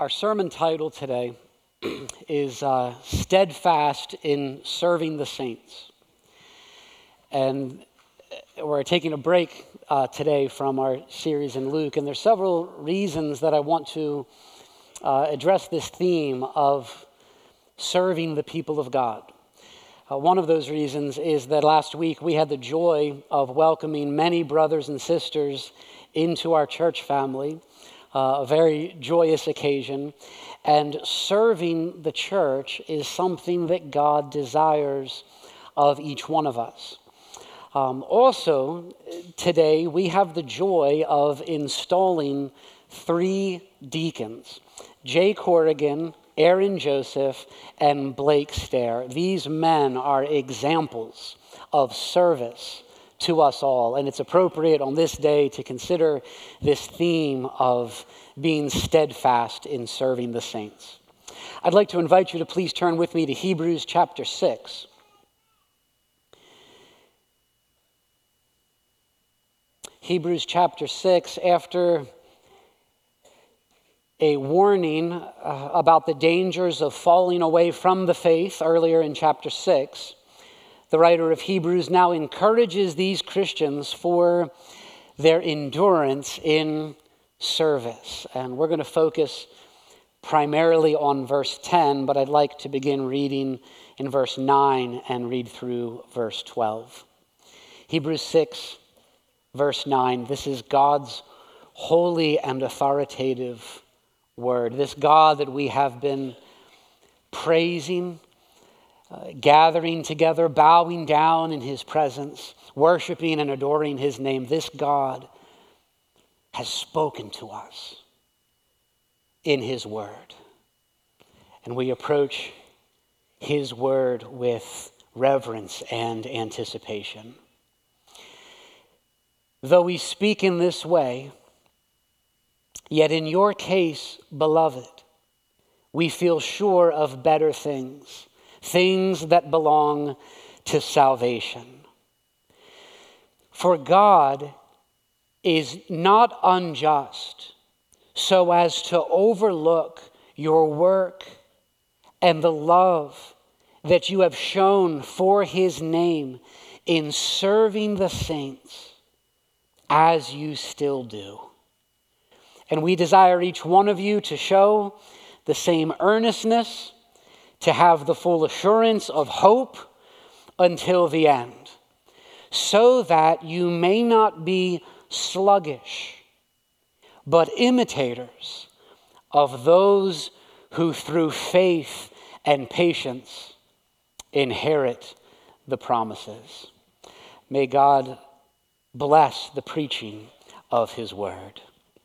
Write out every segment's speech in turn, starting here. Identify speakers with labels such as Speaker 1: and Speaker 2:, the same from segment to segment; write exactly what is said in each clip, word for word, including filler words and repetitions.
Speaker 1: Our sermon title today is uh, Steadfast in Serving the Saints. And we're taking a break uh, today from our series in Luke, and there's several reasons that I want to uh, address this theme of serving the people of God. Uh, one of those reasons is that last week we had the joy of welcoming many brothers and sisters into our church family. Uh, a very joyous occasion, and serving the church is something that God desires of each one of us. Um, also, today we have the joy of installing three deacons, Jay Corrigan, Aaron Joseph, and Blake Stair. These men are examples of service to us all, and it's appropriate on this day to consider this theme of being steadfast in serving the saints. I'd like to invite you to please turn with me to Hebrews chapter six. Hebrews chapter six, after a warning uh, about the dangers of falling away from the faith earlier in chapter six, the writer of Hebrews now encourages these Christians for their endurance in service. And we're going to focus primarily on verse ten, but I'd like to begin reading in verse nine and read through verse twelve. Hebrews six, verse nine. This is God's holy and authoritative word. This God that we have been praising, Uh, gathering together, bowing down in his presence, worshiping and adoring his name. This God has spoken to us in his word. And we approach his word with reverence and anticipation. Though we speak in this way, yet in your case, beloved, we feel sure of better things, things that belong to salvation. For God is not unjust so as to overlook your work and the love that you have shown for his name in serving the saints as you still do. And we desire each one of you to show the same earnestness, to have the full assurance of hope until the end, so that you may not be sluggish, but imitators of those who through faith and patience inherit the promises. May God bless the preaching of his word.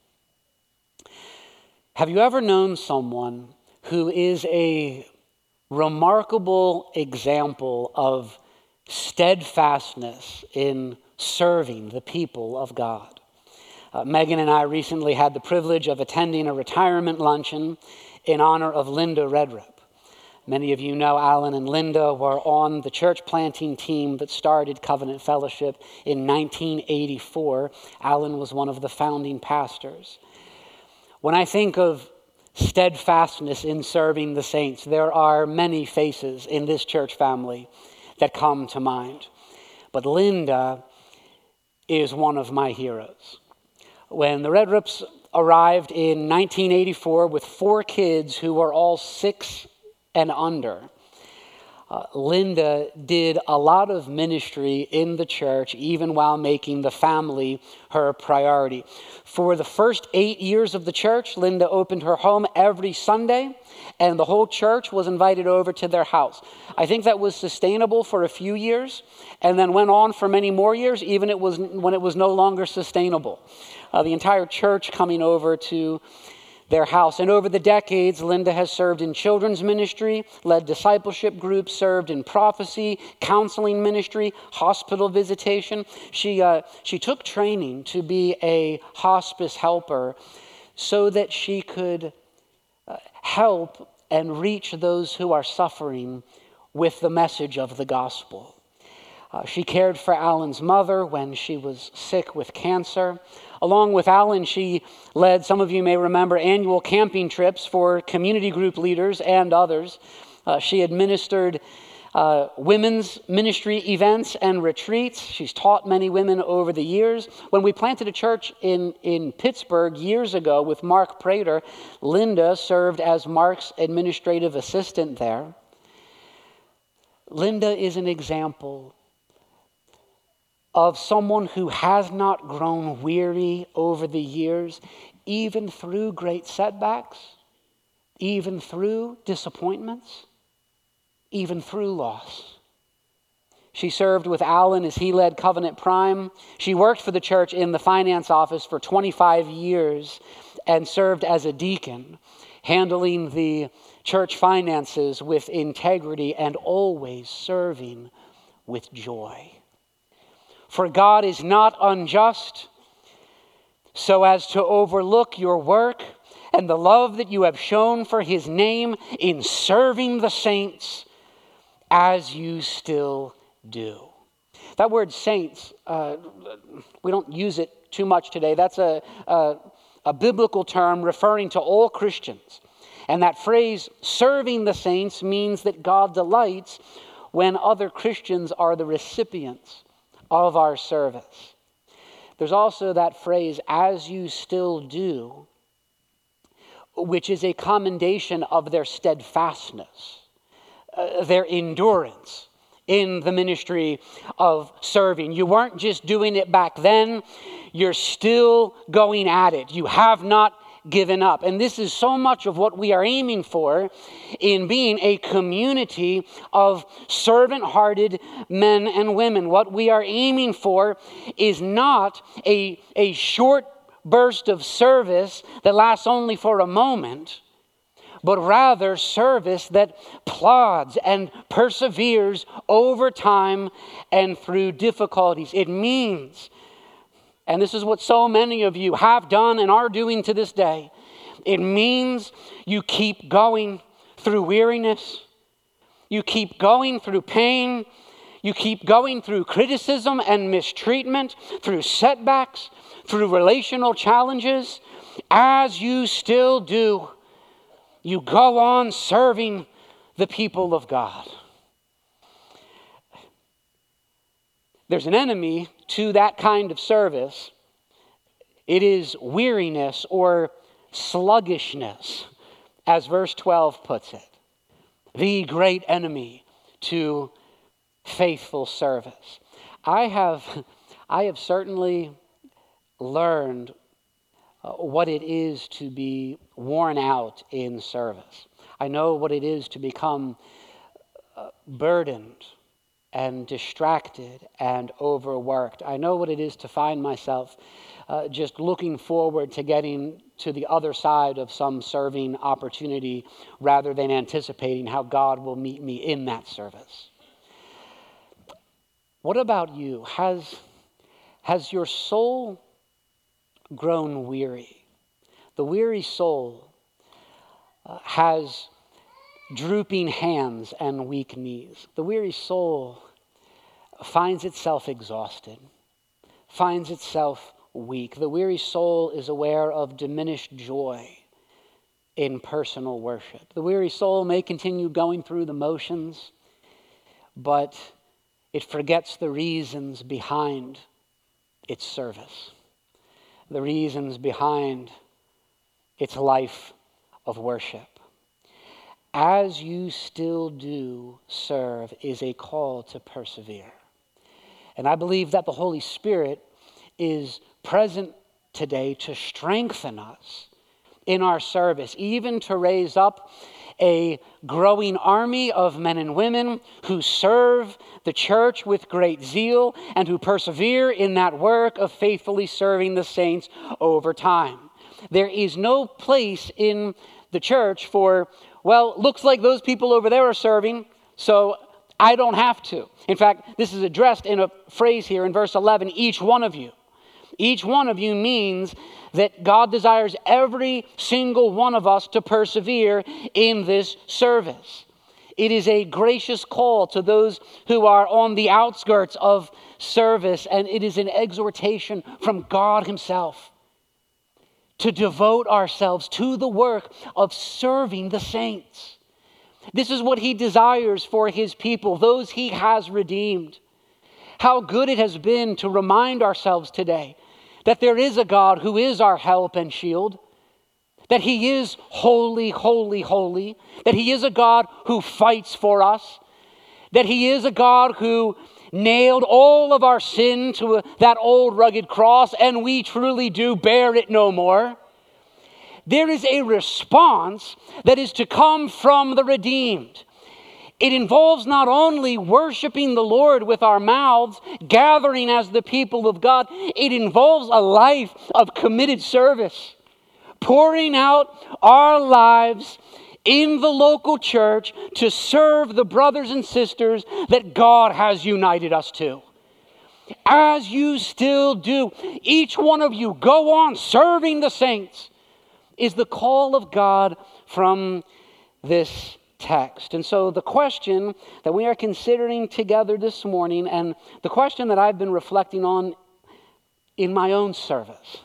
Speaker 1: Have you ever known someone who is a remarkable example of steadfastness in serving the people of God? Uh, Megan and I recently had the privilege of attending a retirement luncheon in honor of Linda Redrup. Many of you know Alan and Linda were on the church planting team that started Covenant Fellowship in nineteen eighty-four. Alan was one of the founding pastors. When I think of steadfastness in serving the saints, there are many faces in this church family that come to mind. But Linda is one of my heroes. When the Redrups arrived in nineteen eighty-four with four kids who were all six and under, Uh, Linda did a lot of ministry in the church, even while making the family her priority. For the first eight years of the church, Linda opened her home every Sunday, and the whole church was invited over to their house. I think that was sustainable for a few years, and then went on for many more years, even it was when it was no longer sustainable. Uh, the entire church coming over to their house. And over the decades, Linda has served in children's ministry, led discipleship groups, served in prophecy, counseling ministry, hospital visitation. She, uh, she took training to be a hospice helper so that she could uh, help and reach those who are suffering with the message of the gospel. Uh, she cared for Alan's mother when she was sick with cancer. Along with Alan, she led, some of you may remember, annual camping trips for community group leaders and others. Uh, she administered uh, women's ministry events and retreats. She's taught many women over the years. When we planted a church in, in Pittsburgh years ago with Mark Prater, Linda served as Mark's administrative assistant there. Linda is an example of someone who has not grown weary over the years, even through great setbacks, even through disappointments, even through loss. She served with Alan as he led Covenant Prime. She worked for the church in the finance office for twenty-five years and served as a deacon, handling the church finances with integrity and always serving with joy. For God is not unjust so as to overlook your work and the love that you have shown for his name in serving the saints as you still do. That word saints, uh, we don't use it too much today. That's a, a, a biblical term referring to all Christians. And that phrase, serving the saints, means that God delights when other Christians are the recipients of our service. There's also that phrase, as you still do, which is a commendation of their steadfastness, uh, their endurance in the ministry of serving. You weren't just doing it back then, you're still going at it. You have not given up. And this is so much of what we are aiming for in being a community of servant-hearted men and women. What we are aiming for is not a, a short burst of service that lasts only for a moment, but rather service that plods and perseveres over time and through difficulties. It means, and this is what so many of you have done and are doing to this day, it means you keep going through weariness, you keep going through pain, you keep going through criticism and mistreatment, through setbacks, through relational challenges. As you still do, you go on serving the people of God. There's an enemy to that kind of service. It is weariness or sluggishness, as verse twelve puts it. The great enemy to faithful service. I have, I have certainly learned uh, what it is to be worn out in service. I know what it is to become uh, burdened and distracted and overworked. I know what it is to find myself uh, just looking forward to getting to the other side of some serving opportunity rather than anticipating how God will meet me in that service. What about you? Has, has your soul grown weary? The weary soul uh, has drooping hands and weak knees. The weary soul finds itself exhausted, finds itself weak. The weary soul is aware of diminished joy in personal worship. The weary soul may continue going through the motions, but it forgets the reasons behind its service, the reasons behind its life of worship. As you still do serve is a call to persevere. And I believe that the Holy Spirit is present today to strengthen us in our service, even to raise up a growing army of men and women who serve the church with great zeal and who persevere in that work of faithfully serving the saints over time. There is no place in the church for, well, looks like those people over there are serving, so I don't have to. In fact, this is addressed in a phrase here in verse eleven, each one of you. Each one of you means that God desires every single one of us to persevere in this service. It is a gracious call to those who are on the outskirts of service, and it is an exhortation from God himself to devote ourselves to the work of serving the saints. This is what he desires for his people, those he has redeemed. How good it has been to remind ourselves today that there is a God who is our help and shield, that he is holy, holy, holy, that he is a God who fights for us, that he is a God who nailed all of our sin to that old rugged cross, and we truly do bear it no more. There is a response that is to come from the redeemed. It involves not only worshiping the Lord with our mouths, gathering as the people of God, it involves a life of committed service, pouring out our lives in the local church to serve the brothers and sisters that God has united us to. As you still do, each one of you go on serving the saints is the call of God from this text. And so the question that we are considering together this morning, and the question that I've been reflecting on in my own service,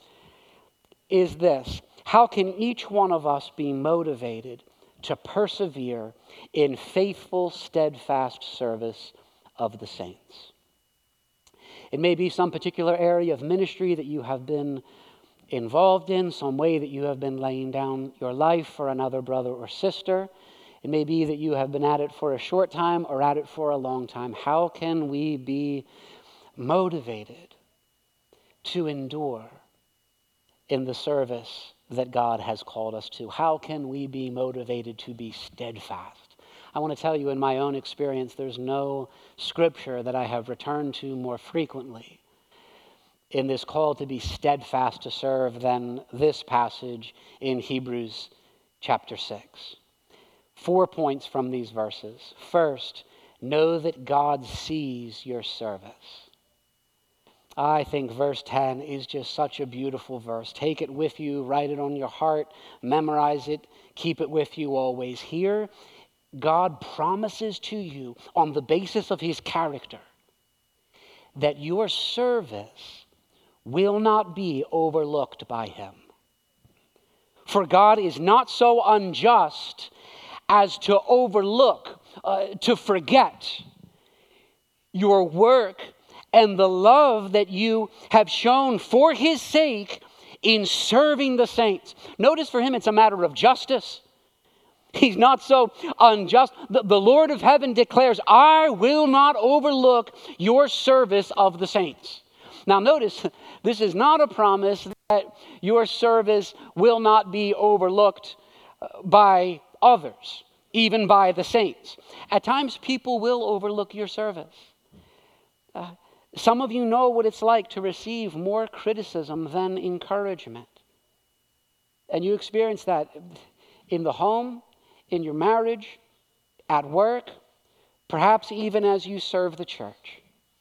Speaker 1: is this: how can each one of us be motivated to persevere in faithful, steadfast service of the saints? It may be some particular area of ministry that you have been involved in, some way that you have been laying down your life for another brother or sister. It may be that you have been at it for a short time or at it for a long time. How can we be motivated to endure in the service that God has called us to? How can we be motivated to be steadfast? I want to tell you, in my own experience, there's no scripture that I have returned to more frequently in this call to be steadfast to serve than this passage in Hebrews chapter six. Four points from these verses. First, know that God sees your service. I think verse ten is just such a beautiful verse. Take it with you, write it on your heart, memorize it, keep it with you always. Here, God promises to you on the basis of his character that your service will not be overlooked by him. For God is not so unjust as to overlook, uh, to forget your work and the love that you have shown for his sake in serving the saints. Notice for him it's a matter of justice. He's not so unjust. The, the Lord of heaven declares, I will not overlook your service of the saints. Now notice, this is not a promise that your service will not be overlooked by others, even by the saints. At times people will overlook your service. Uh, some of you know what it's like to receive more criticism than encouragement. And you experience that in the home, in your marriage, at work, perhaps even as you serve the church.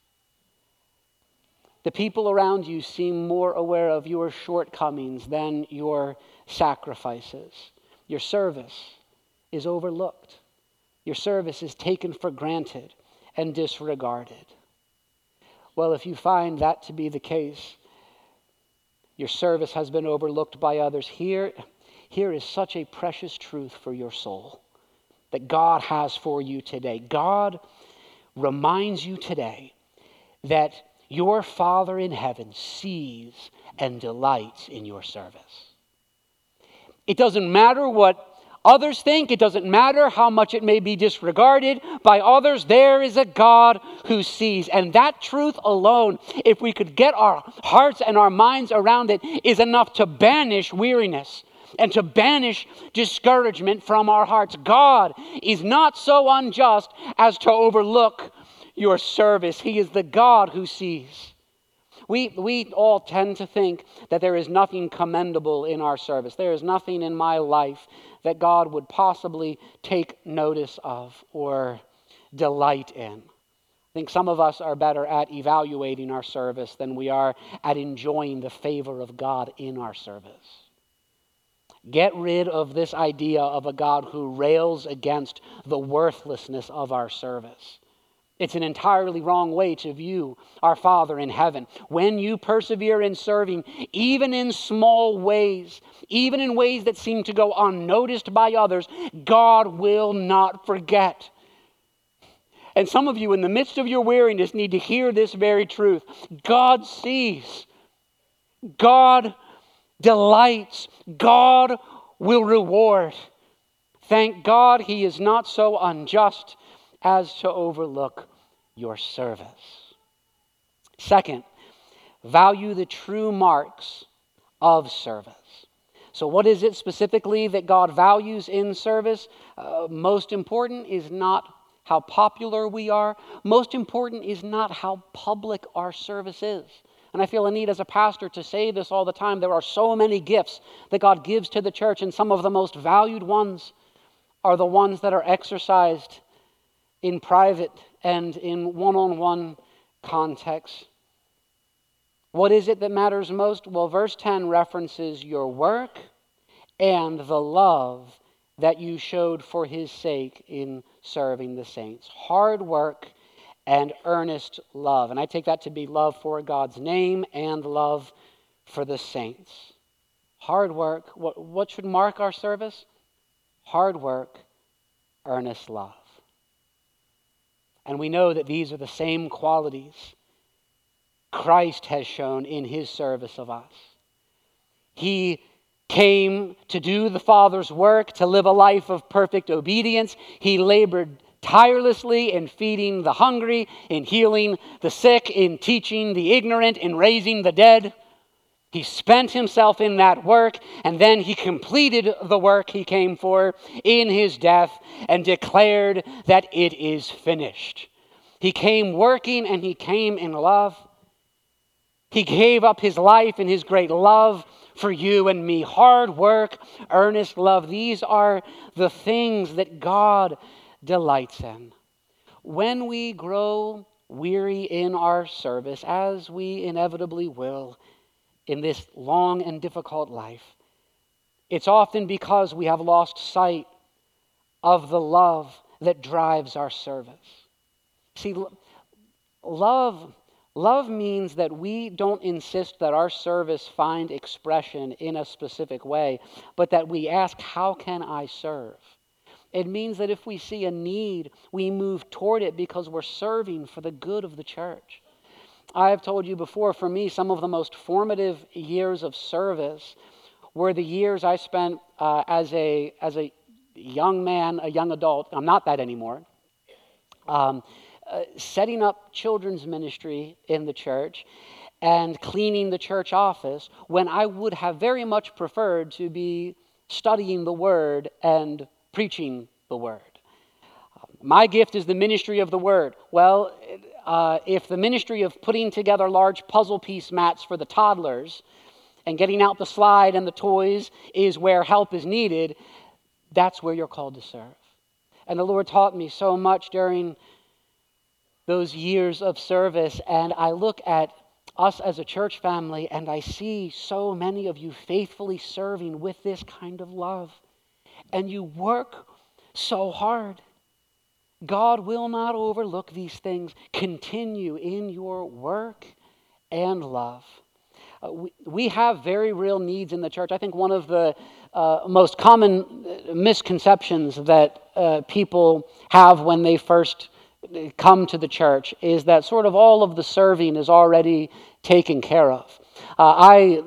Speaker 1: The people around you seem more aware of your shortcomings than your sacrifices. Your service is overlooked. Your service is taken for granted and disregarded. Well, if you find that to be the case, your service has been overlooked by others, here, here is such a precious truth for your soul that God has for you today. God reminds you today that your Father in heaven sees and delights in your service. It doesn't matter what others think. It doesn't matter how much it may be disregarded by others. There is a God who sees. And that truth alone, if we could get our hearts and our minds around it, is enough to banish weariness and to banish discouragement from our hearts. God is not so unjust as to overlook your service. He is the God who sees. We, we all tend to think that there is nothing commendable in our service. There is nothing in my life that God would possibly take notice of or delight in. I think some of us are better at evaluating our service than we are at enjoying the favor of God in our service. Get rid of this idea of a God who rails against the worthlessness of our service. It's an entirely wrong way to view our Father in heaven. When you persevere in serving, even in small ways, even in ways that seem to go unnoticed by others, God will not forget. And some of you, in the midst of your weariness, need to hear this very truth. God sees. God delights. God will reward. Thank God He is not so unjust as to overlook your service. Second, value the true marks of service. So what is it specifically that God values in service? Uh, most important is not how popular we are. Most important is not how public our service is. And I feel a need as a pastor to say this all the time. There are so many gifts that God gives to the church, and some of the most valued ones are the ones that are exercised in private and in one-on-one context. What is it that matters most? Well, verse ten references your work and the love that you showed for His sake in serving the saints. Hard work and earnest love. And I take that to be love for God's name and love for the saints. Hard work. What, what should mark our service? Hard work, earnest love. And we know that these are the same qualities Christ has shown in His service of us. He came to do the Father's work, to live a life of perfect obedience. He labored tirelessly in feeding the hungry, in healing the sick, in teaching the ignorant, in raising the dead. He spent Himself in that work, and then He completed the work He came for in His death and declared that it is finished. He came working, and He came in love. He gave up His life in His great love for you and me. Hard work, earnest love. These are the things that God delights in. When we grow weary in our service, as we inevitably will in this long and difficult life, it's often because we have lost sight of the love that drives our service. See, love, love means that we don't insist that our service find expression in a specific way, but that we ask, how can I serve? It means that if we see a need, we move toward it because we're serving for the good of the church. I have told you before, for me, some of the most formative years of service were the years I spent uh, as a as a young man, a young adult. I'm not that anymore. Um, uh, setting up children's ministry in the church and cleaning the church office when I would have very much preferred to be studying the Word and preaching the Word. My gift is the ministry of the Word. Well, uh, if the ministry of putting together large puzzle piece mats for the toddlers and getting out the slide and the toys is where help is needed, that's where you're called to serve. And the Lord taught me so much during those years of service, and I look at us as a church family and I see so many of you faithfully serving with this kind of love. And you work so hard. God will not overlook these things. Continue in your work and love. Uh, we, we have very real needs in the church. I think one of the uh, most common misconceptions that uh, people have when they first come to the church is that sort of all of the serving is already taken care of. Uh, I,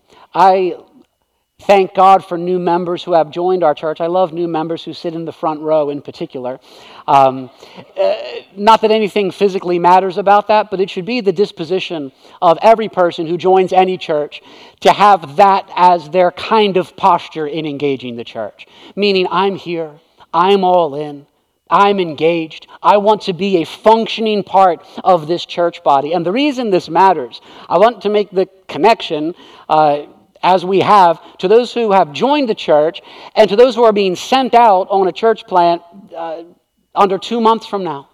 Speaker 1: I thank God for new members who have joined our church. I love new members who sit in the front row in particular. Um, uh, not that anything physically matters about that, but it should be the disposition of every person who joins any church to have that as their kind of posture in engaging the church. Meaning, I'm here, I'm all in, I'm engaged. I want to be a functioning part of this church body. And the reason this matters, I want to make the connection, uh, as we have, to those who have joined the church and to those who are being sent out on a church plant uh, under two months from now.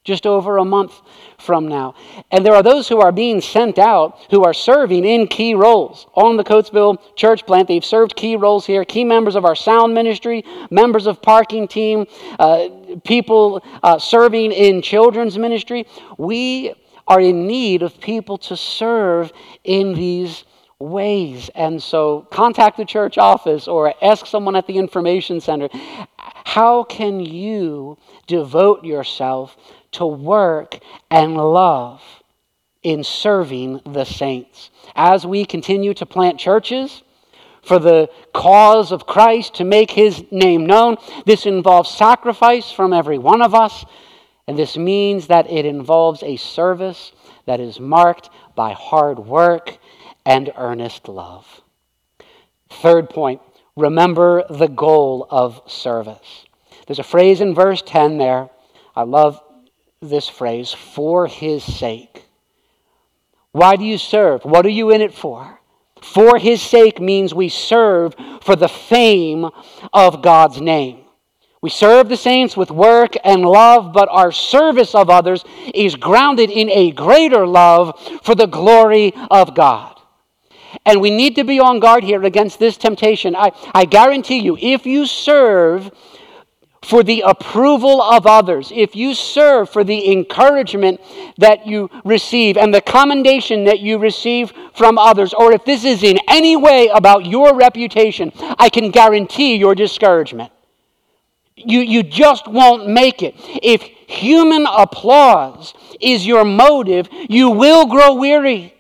Speaker 1: just over a month from now. And there are those who are being sent out who are serving in key roles. On the Coatesville church plant, they've served key roles here, key members of our sound ministry, members of parking team, uh, people uh, serving in children's ministry. We are in need of people to serve in these ways. And so contact the church office or ask someone at the information center, how can you devote yourself to work and love in serving the saints? As we continue to plant churches for the cause of Christ, to make his name known, this involves sacrifice from every one of us, and this means that it involves a service that is marked by hard work and earnest love. Third point, remember the goal of service. There's a phrase in verse ten there. I love this phrase, for his sake. Why do you serve? What are you in it for? For his sake means we serve for the fame of God's name. We serve the saints with work and love, but our service of others is grounded in a greater love for the glory of God. And we need to be on guard here against this temptation. I, I guarantee you, if you serve for the approval of others, if you serve for the encouragement that you receive and the commendation that you receive from others, or if this is in any way about your reputation, I can guarantee your discouragement. You, you just won't make it. If human applause is your motive, you will grow weary.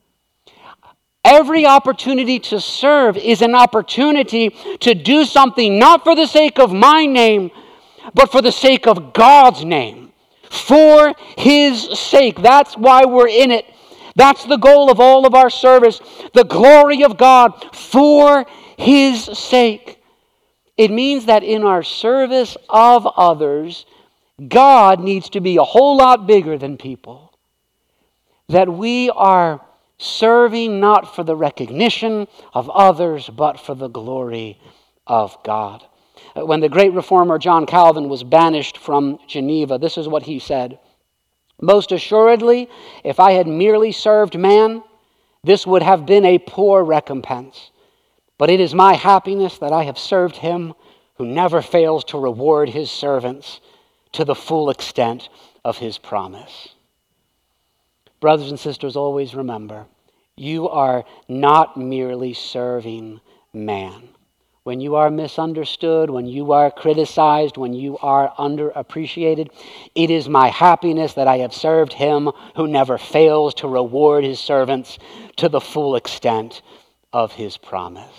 Speaker 1: Every opportunity to serve is an opportunity to do something not for the sake of my name, but for the sake of God's name. For his sake. That's why we're in it. That's the goal of all of our service. The glory of God for his sake. It means that in our service of others, God needs to be a whole lot bigger than people. That we are serving not for the recognition of others, but for the glory of God. When the great reformer John Calvin was banished from Geneva, this is what he said: "Most assuredly, if I had merely served man, this would have been a poor recompense. But it is my happiness that I have served him who never fails to reward his servants to the full extent of his promise." Brothers and sisters, always remember, you are not merely serving man. When you are misunderstood, when you are criticized, when you are underappreciated, it is my happiness that I have served him who never fails to reward his servants to the full extent of his promise.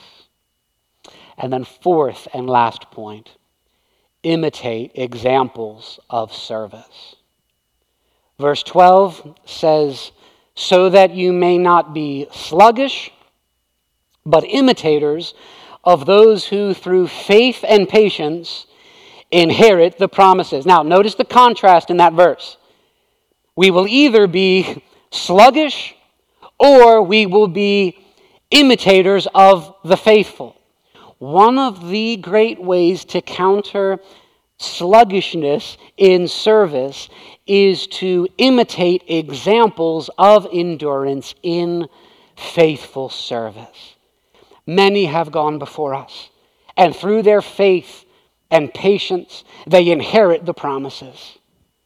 Speaker 1: And then fourth and last point, imitate examples of service. Verse twelve says, "So that you may not be sluggish, but imitators of those who through faith and patience inherit the promises." Now, notice the contrast in that verse. We will either be sluggish or we will be imitators of the faithful. One of the great ways to counter sluggishness in service is to imitate examples of endurance in faithful service. Many have gone before us, and through their faith and patience, they inherit the promises.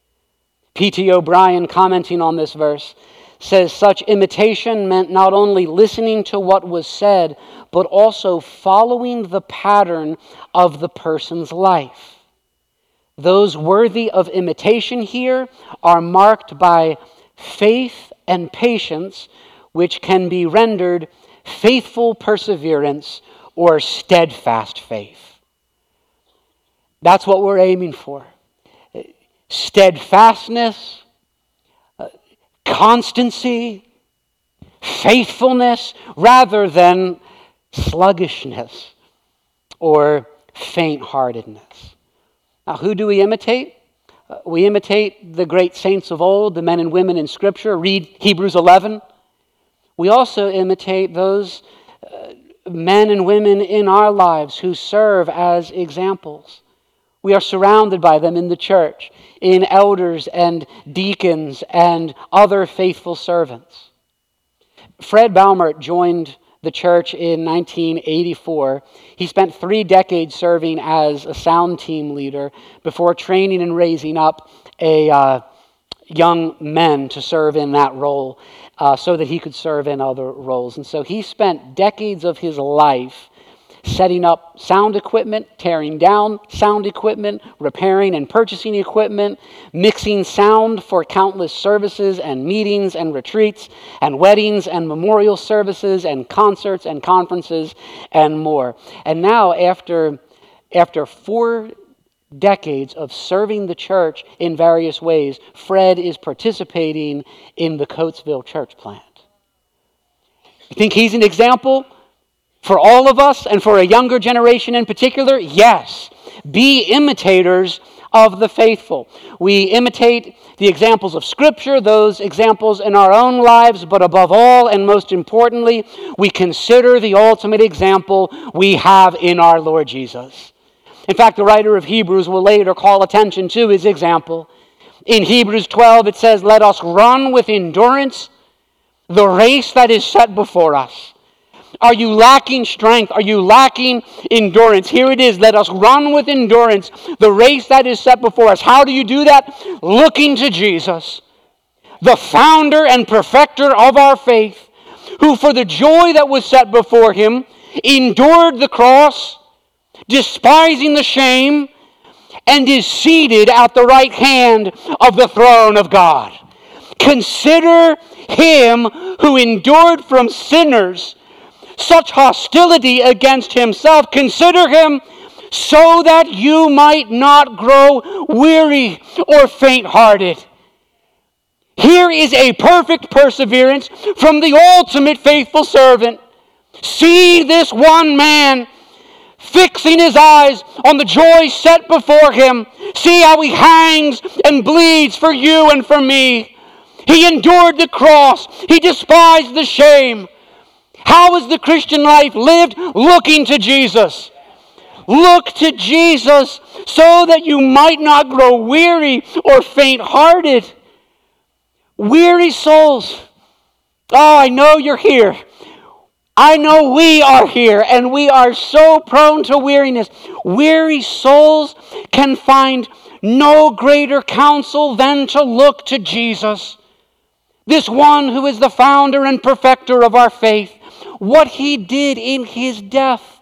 Speaker 1: P T O'Brien, commenting on this verse, says such imitation meant not only listening to what was said, but also following the pattern of the person's life. Those worthy of imitation here are marked by faith and patience, which can be rendered faithful perseverance or steadfast faith. That's what we're aiming for. Steadfastness, constancy, faithfulness, rather than sluggishness or faint-heartedness. Now, who do we imitate? Uh, we imitate the great saints of old, the men and women in Scripture. Read Hebrews eleven. We also imitate those uh, men and women in our lives who serve as examples. We are surrounded by them in the church, in elders and deacons and other faithful servants. Fred Baumert joined the church in nineteen eighty-four. He spent three decades serving as a sound team leader before training and raising up a uh, young men to serve in that role uh, so that he could serve in other roles. And so he spent decades of his life setting up sound equipment, tearing down sound equipment, repairing and purchasing equipment, mixing sound for countless services and meetings and retreats and weddings and memorial services and concerts and conferences and more. And now, after, after four decades of serving the church in various ways, Fred is participating in the Coatesville church plant. You think he's an example for all of us and for a younger generation in particular? Yes. Be imitators of the faithful. We imitate the examples of Scripture, those examples in our own lives, but above all and most importantly, we consider the ultimate example we have in our Lord Jesus. In fact, the writer of Hebrews will later call attention to his example. In Hebrews twelve, it says, "Let us run with endurance the race that is set before us." Are you lacking strength? Are you lacking endurance? Here it is. Let us run with endurance the race that is set before us. How do you do that? Looking to Jesus, the founder and perfecter of our faith, who for the joy that was set before him endured the cross, despising the shame, and is seated at the right hand of the throne of God. Consider him who endured from sinners such hostility against himself. Consider him so that you might not grow weary or faint-hearted. Here is a perfect perseverance from the ultimate faithful servant. See this one man fixing his eyes on the joy set before him. See how he hangs and bleeds for you and for me. He endured the cross. He despised the shame. How is the Christian life lived? Looking to Jesus. Look to Jesus so that you might not grow weary or faint-hearted. Weary souls. Oh, I know you're here. I know we are here, and we are so prone to weariness. Weary souls can find no greater counsel than to look to Jesus, this one who is the founder and perfecter of our faith. What he did in his death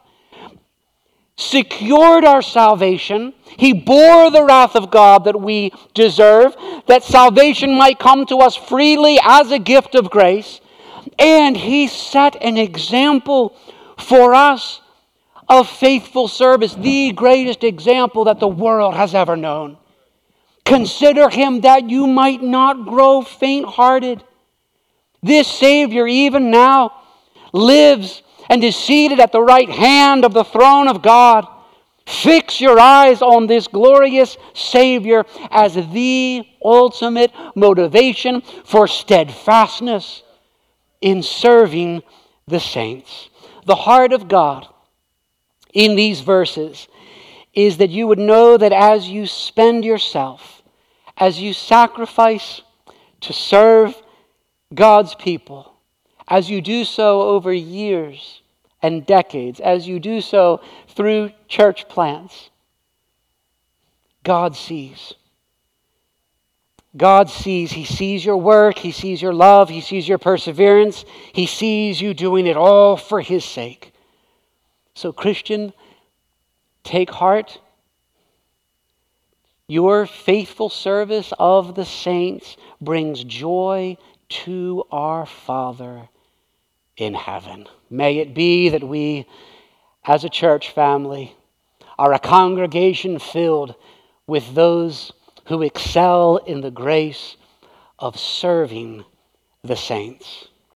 Speaker 1: secured our salvation. He bore the wrath of God that we deserve, that salvation might come to us freely as a gift of grace. And he set an example for us of faithful service, the greatest example that the world has ever known. Consider him that you might not grow faint-hearted. This Savior, even now, lives and is seated at the right hand of the throne of God. Fix your eyes on this glorious Savior as the ultimate motivation for steadfastness in serving the saints. The heart of God in these verses is that you would know that as you spend yourself, as you sacrifice to serve God's people, as you do so over years and decades, as you do so through church plants, God sees. God sees. He sees your work. He sees your love. He sees your perseverance. He sees you doing it all for his sake. So, Christian, take heart. Your faithful service of the saints brings joy to our Father in heaven. May it be that we, as a church family, are a congregation filled with those who excel in the grace of serving the saints.